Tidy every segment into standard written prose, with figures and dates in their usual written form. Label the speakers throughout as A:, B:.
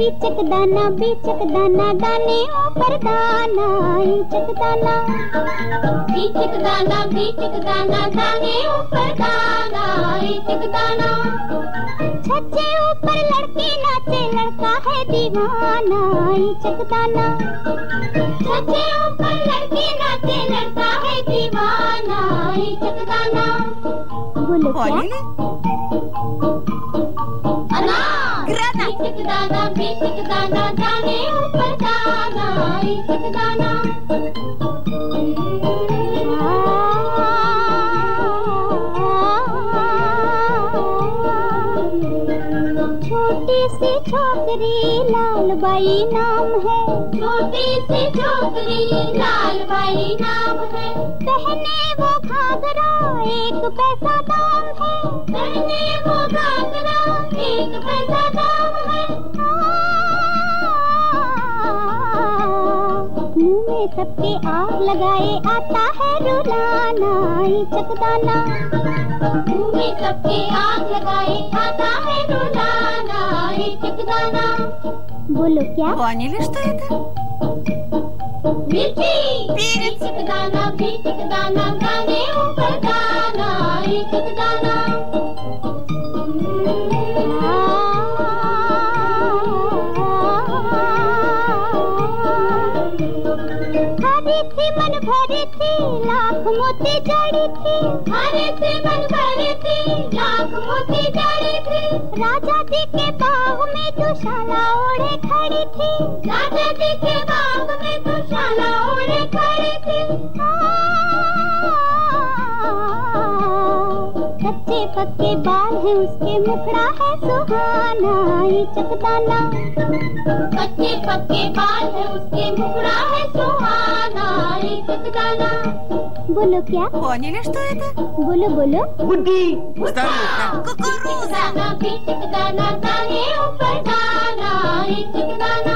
A: बीचक दाना दाने ऊपर दाना ईचक दाना। बीचक दाना दाने ऊपर दाना ईचक दाना। छज्जे ऊपर लड़के नाचे लड़का है दीवाना ईचक दाना। छज्जे ऊपर लड़के नाचे लड़का है दीवाना ईचक दाना। बोलो क्या? बीचक दाना दाने ऊपर दाना ईचक दाना। छोटी सी छोकरी लालबाई नाम है। छोटी सी छोकरी लालबाई नाम है। पहने वो घाघरा एक पैसा दाम है। पहने वो घाघरा एक पैसा दाम है। मुँह में सबके आग लगाए आता है रुलाना ईचक दाना। मुँह में सबके आग लगाए आता है रुलाना ईचक दाना। बोलो क्या?
B: Поняли, что это?
A: मिर्ची बीचक दाना दाने ऊपर दाना ईचक दाना। हरी थी मन भरी थी लाख मोती जड़ी थी। हरी थी मन भरी थी लाख मोती जड़ी थी। राजा जी के बाग में दुशाला ओढ़े खड़ी थी। राजा जी के बाग में दुशाला ओढ़े खड़ी थी। कच्चे पक्के बाल है उसके मुखड़ा है सुहाना ईचक दाना। कच्चे पक्के बाल है उसके मुखड़ा है सुहाना ईचक दाना। बोलो क्या?
B: Поняли, что это?
A: बोलो बोलो।
C: बुद्धि।
B: Старуха.
A: Кукуруза बीचक दाना दाने ऊपर दाना ईचक दाना।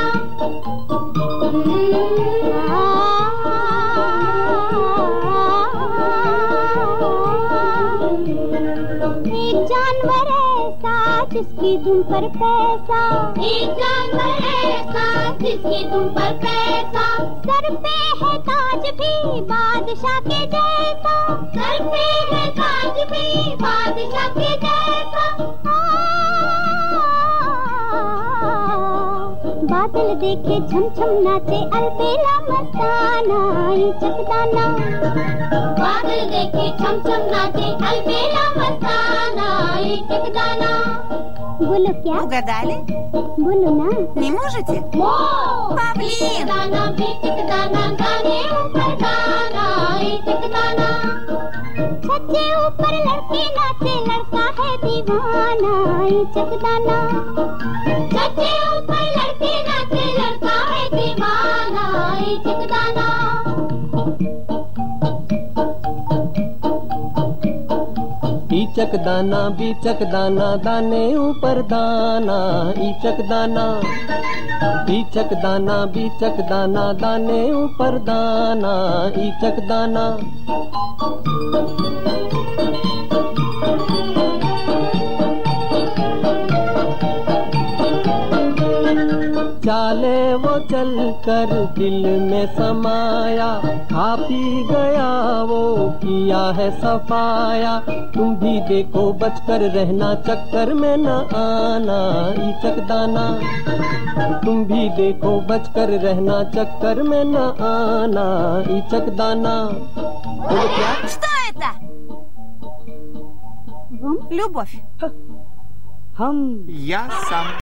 A: एक जानवर ऐसा जिसकी धुन पर पैसा। एक जानवर ऐसा जिसकी धुन पर पैसा। सर पे है ताज भी बादशाह के जैसा। सर पे है ताज भी बादशाह के जैसा। बादल देखे छम छम नाचे अलबेला मस्ताना ईचक दाना। बादल देखे छम छम नाचे अलबेला मस्ताना ईचक दाना। बोलो क्या?
B: Угадали?
A: बोलो ना।
B: Не можете?
A: पवलीन बीचक दाना दाने ऊपर दाना ईचक दाना। छज्जे ऊपर लड़के नाचे लड़का है दीवाना ईचक दाना। छज्जे ऊपर लड़के नाचे लड़का है दीवाना ईचक दाना।
C: बीचक दाना दाने ऊपर दाना ईचक दाना। बीचक दाना दाने ऊपर दाना ईचक दाना। चाले वो चल कर दिल में समाया। खा पी गया वो किया है सफाया। तुम भी देखो बचकर रहना चक्कर में न आना ईचक दाना। तुम भी देखो बचकर रहना चक्कर में न आना ईचक दाना। बोलो क्या?
B: Что это? Любовь.
C: हम
D: Я сам.